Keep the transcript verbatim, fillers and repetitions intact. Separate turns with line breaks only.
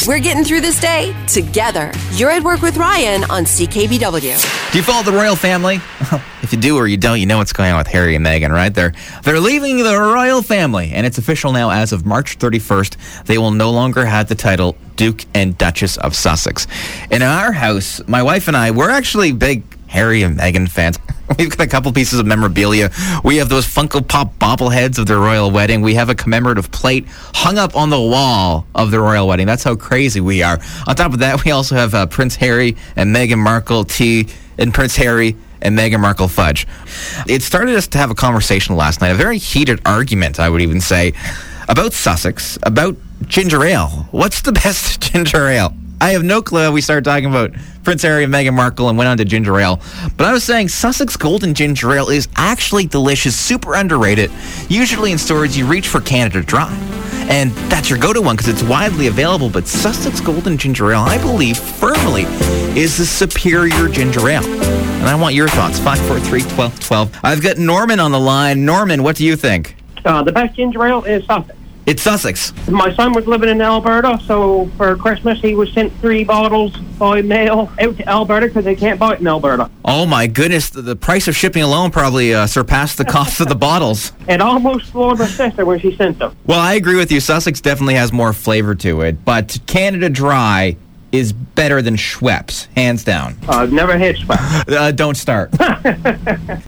We're getting through this day together. You're at Work with Ryan on C K B W.
Do you follow the royal family? If you do or you don't, you know what's going on with Harry and Meghan, right? They're, they're leaving the royal family, and it's official now as of March thirty-first. They will no longer have the title Duke and Duchess of Sussex. In our house, my wife and I, we're actually big Harry and Meghan fans. We've got a couple pieces of memorabilia. We have those Funko Pop bobbleheads of their royal wedding. We have a commemorative plate hung up on the wall of the royal wedding. That's how crazy we are. On top of that, we also have uh, Prince Harry and Meghan Markle tea and Prince Harry and Meghan Markle fudge. It started us to have a conversation last night, a very heated argument, I would even say, about Sussex, about ginger ale. What's the best ginger ale? I have no clue. We started talking about Prince Harry and Meghan Markle and went on to ginger ale. But I was saying Sussex Golden Ginger Ale is actually delicious, super underrated. Usually in stores, you reach for Canada Dry. And that's your go-to one because it's widely available. But Sussex Golden Ginger Ale, I believe firmly, is the superior ginger ale. And I want your thoughts. five four three, one two one two. I've got Norman on the line. Norman, what do you think?
Uh, the best ginger ale is Sussex.
It's Sussex.
My son was living in Alberta, so for Christmas he was sent three bottles by mail out to Alberta because they can't buy it in Alberta.
Oh my goodness, the, the price of shipping alone probably uh, surpassed the cost of the bottles.
It almost floored my sister when she sent them.
Well, I agree with you. Sussex definitely has more flavor to it, but Canada Dry is better than Schweppes, hands down.
I've never had Schweppes.
Uh, don't start.